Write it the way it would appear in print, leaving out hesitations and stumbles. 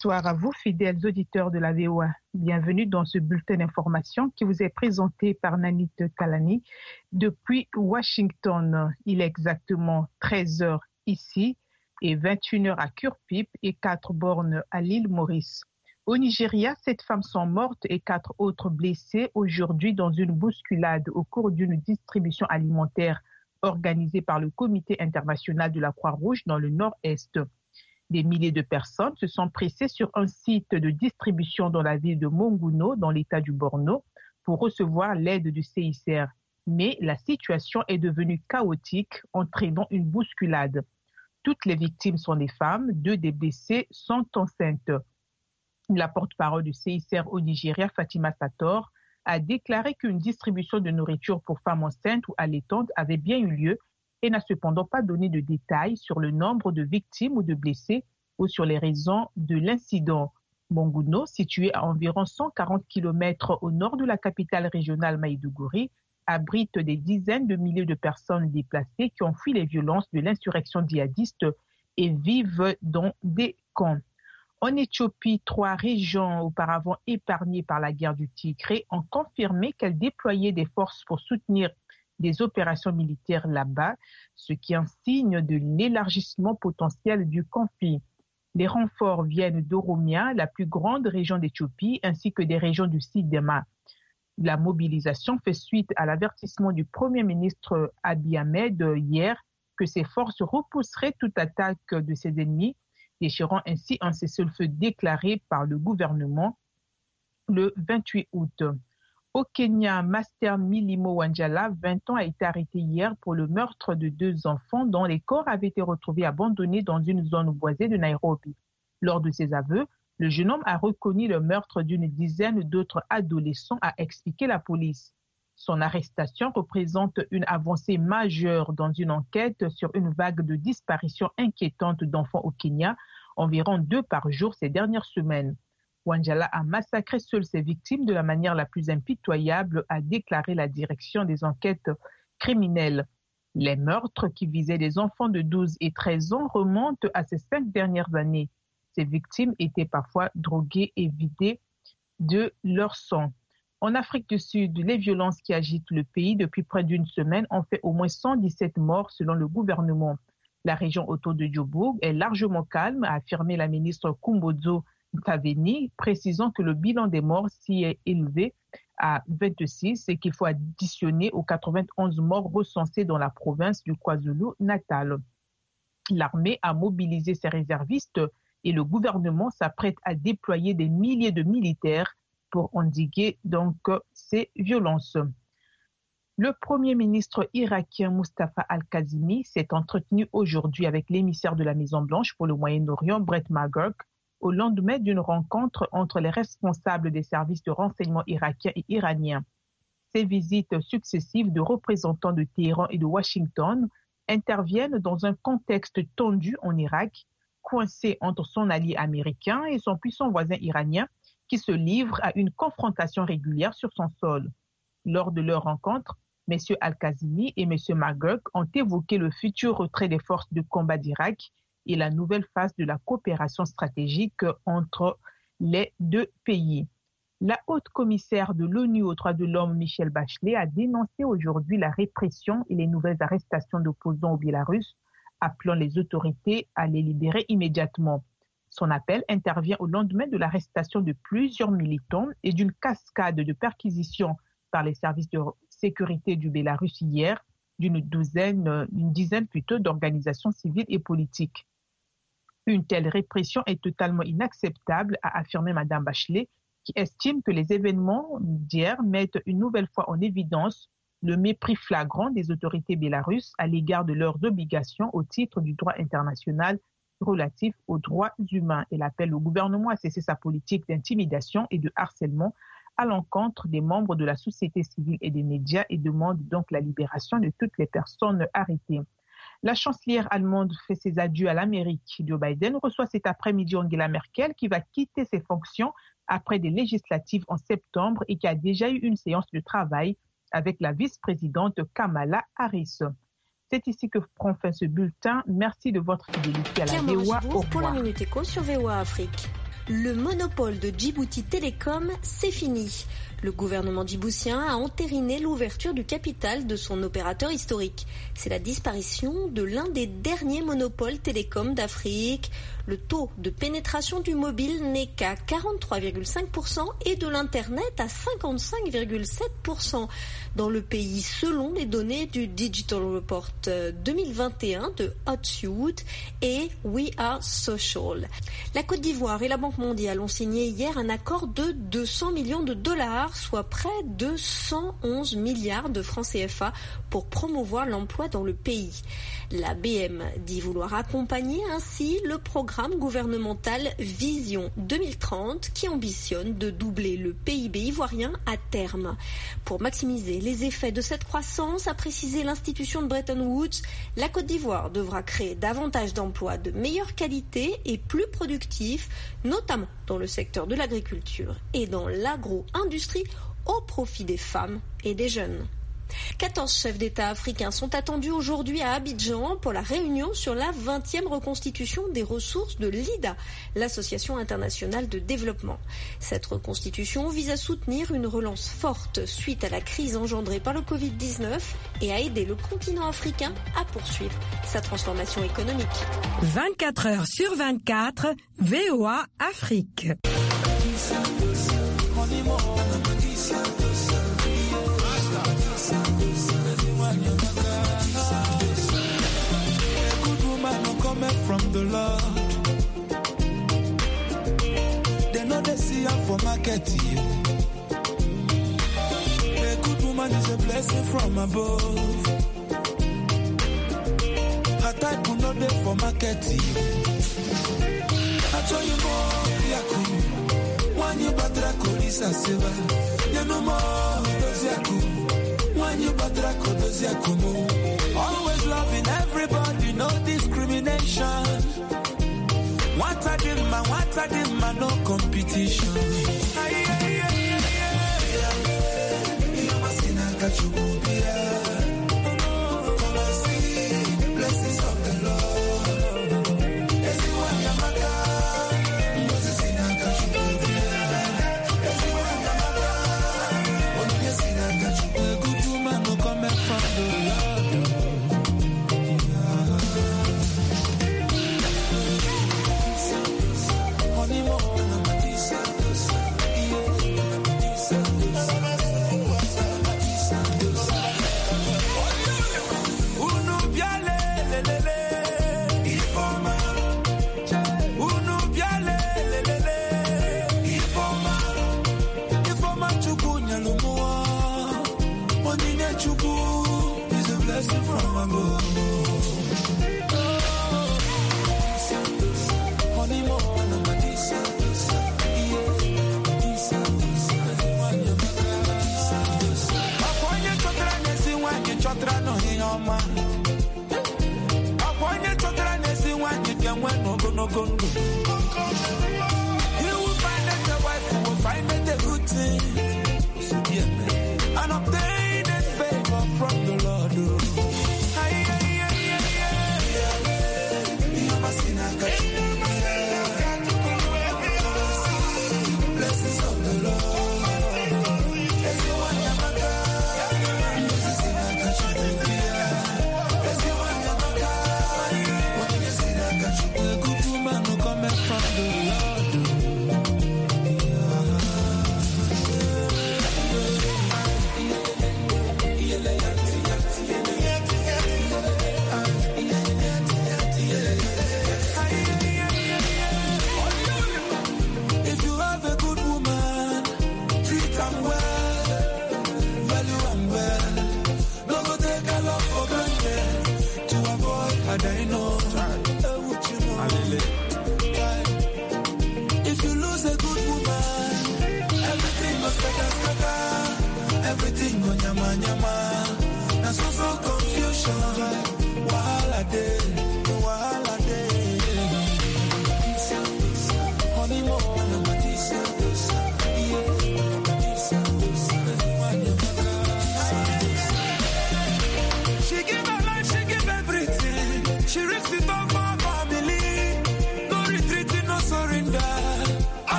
Bonsoir à vous, fidèles auditeurs de la VOA. Bienvenue dans ce bulletin d'information qui vous est présenté par Nanit Kalani depuis Washington. Il est exactement 13 heures ici et 21 heures à Kurpip et 4 bornes à l'île Maurice. Au Nigeria, 7 femmes sont mortes et 4 autres blessées aujourd'hui dans une bousculade au cours d'une distribution alimentaire organisée par le Comité international de la Croix-Rouge dans le nord-est. Des milliers de personnes se sont pressées sur un site de distribution dans la ville de Monguno, dans l'état du Borno, pour recevoir l'aide du CICR. Mais la situation est devenue chaotique, entraînant une bousculade. Toutes les victimes sont des femmes, 2 des blessés sont enceintes. La porte-parole du CICR au Nigeria, Fatima Sator, a déclaré qu'une distribution de nourriture pour femmes enceintes ou allaitantes avait bien eu lieu et n'a cependant pas donné de détails sur le nombre de victimes ou de blessés ou sur les raisons de l'incident. Monguno, situé à environ 140 km au nord de la capitale régionale Maïdougouri, abrite des dizaines de milliers de personnes déplacées qui ont fui les violences de l'insurrection djihadiste et vivent dans des camps. En Éthiopie, 3 régions auparavant épargnées par la guerre du Tigré ont confirmé qu'elles déployaient des forces pour soutenir des opérations militaires là-bas, ce qui est un signe de l'élargissement potentiel du conflit. Les renforts viennent d'Oromia, la plus grande région d'Éthiopie, ainsi que des régions du Sidema. La mobilisation fait suite à l'avertissement du Premier ministre Abiy Ahmed hier que ces forces repousseraient toute attaque de ses ennemis, déchirant ainsi un cessez-le-feu déclaré par le gouvernement le 28 août. Au Kenya, Master Milimo Wanjala, 20 ans, a été arrêté hier pour le meurtre de 2 enfants dont les corps avaient été retrouvés abandonnés dans une zone boisée de Nairobi. Lors de ses aveux, le jeune homme a reconnu le meurtre d'une dizaine d'autres adolescents, a expliqué la police. Son arrestation représente une avancée majeure dans une enquête sur une vague de disparitions inquiétantes d'enfants au Kenya, environ 2 par jour ces dernières semaines. Wanjala a massacré seul ses victimes de la manière la plus impitoyable, a déclaré la direction des enquêtes criminelles. Les meurtres qui visaient des enfants de 12 et 13 ans remontent à ces 5 dernières années. Ces victimes étaient parfois droguées et vidées de leur sang. En Afrique du Sud, les violences qui agitent le pays depuis près d'une semaine ont fait au moins 117 morts selon le gouvernement. La région autour de Djoboug est largement calme, a affirmé la ministre Kumbodzo Taveni, précisant que le bilan des morts s'y est élevé à 26 et qu'il faut additionner aux 91 morts recensés dans la province du KwaZulu-Natal. L'armée a mobilisé ses réservistes et le gouvernement s'apprête à déployer des milliers de militaires pour endiguer donc ces violences. Le Premier ministre irakien Mustafa Al-Kazimi s'est entretenu aujourd'hui avec l'émissaire de la Maison-Blanche pour le Moyen-Orient, Brett McGurk, au lendemain d'une rencontre entre les responsables des services de renseignement irakiens et iraniens. Ces visites successives de représentants de Téhéran et de Washington interviennent dans un contexte tendu en Irak, coincé entre son allié américain et son puissant voisin iranien, qui se livrent à une confrontation régulière sur son sol. Lors de leur rencontre, M. Al-Kazimi et M. McGurk ont évoqué le futur retrait des forces de combat d'Irak et la nouvelle phase de la coopération stratégique entre les 2 pays. La haute commissaire de l'ONU aux droits de l'homme, Michelle Bachelet, a dénoncé aujourd'hui la répression et les nouvelles arrestations d'opposants au Bélarus, appelant les autorités à les libérer immédiatement. Son appel intervient au lendemain de l'arrestation de plusieurs militants et d'une cascade de perquisitions par les services de sécurité du Bélarus hier, d'une dizaine plutôt d'organisations civiles et politiques. Une telle répression est totalement inacceptable, a affirmé Mme Bachelet, qui estime que les événements d'hier mettent une nouvelle fois en évidence le mépris flagrant des autorités bélarusses à l'égard de leurs obligations au titre du droit international relatif aux droits humains. Elle appelle au gouvernement à cesser sa politique d'intimidation et de harcèlement à l'encontre des membres de la société civile et des médias et demande donc la libération de toutes les personnes arrêtées. La chancelière allemande fait ses adieux à l'Amérique. Joe Biden reçoit cet après-midi Angela Merkel qui va quitter ses fonctions après des législatives en septembre et qui a déjà eu une séance de travail avec la vice-présidente Kamala Harris. C'est ici que prend fin ce bulletin. Merci de votre fidélité à la VOA. Pour la Minute Éco sur VOA Afrique. Le monopole de Djibouti Télécom, c'est fini. Le gouvernement djiboutien a entériné l'ouverture du capital de son opérateur historique. C'est la disparition de l'un des derniers monopoles télécoms d'Afrique. Le taux de pénétration du mobile n'est qu'à 43,5% et de l'Internet à 55,7% dans le pays, selon les données du Digital Report 2021 de Hotsuite et We Are Social. La Côte d'Ivoire et la Banque mondiale ont signé hier un accord de 200 millions de dollars, soit près de 111 milliards de francs CFA pour promouvoir l'emploi dans le pays. La BM dit vouloir accompagner ainsi le programme gouvernemental Vision 2030 qui ambitionne de doubler le PIB ivoirien à terme. Pour maximiser les effets de cette croissance, a précisé l'institution de Bretton Woods, la Côte d'Ivoire devra créer davantage d'emplois de meilleure qualité et plus productifs, notamment dans le secteur de l'agriculture et dans l'agro-industrie au profit des femmes et des jeunes. 14 chefs d'État africains sont attendus aujourd'hui à Abidjan pour la réunion sur la 20e reconstitution des ressources de l'IDA, l'Association internationale de développement. Cette reconstitution vise à soutenir une relance forte suite à la crise engendrée par le Covid-19 et à aider le continent africain à poursuivre sa transformation économique. 24 heures sur 24, VOA Afrique. From the Lord, they know they see her for market. A good woman is a blessing from above. Her type will not there for market. I tell you more, Yaku. When you batra kolisa seva, you know more those Yaku. When you batra kodos Yakumo. Always loving everybody, no discrimination. What I did, man, no competition. You must come and see the blessings of the Lord. Everyone Yamaka, Moses in Akachukudia. Everyone Yamaka, only a Sinakachuku. A good woman no come from the Lord. You will find that your wife will find that a good thing and obtain a favor from the Lord. Blessings of the Lord. Everyone from the Lord. If you have a good woman, treat them well, value them well. Don't go take a love for granted to avoid a dino. If you lose a good woman, everything must scatter. Everything go nyama nyama. That's also confusion. Wahala day. Honey more,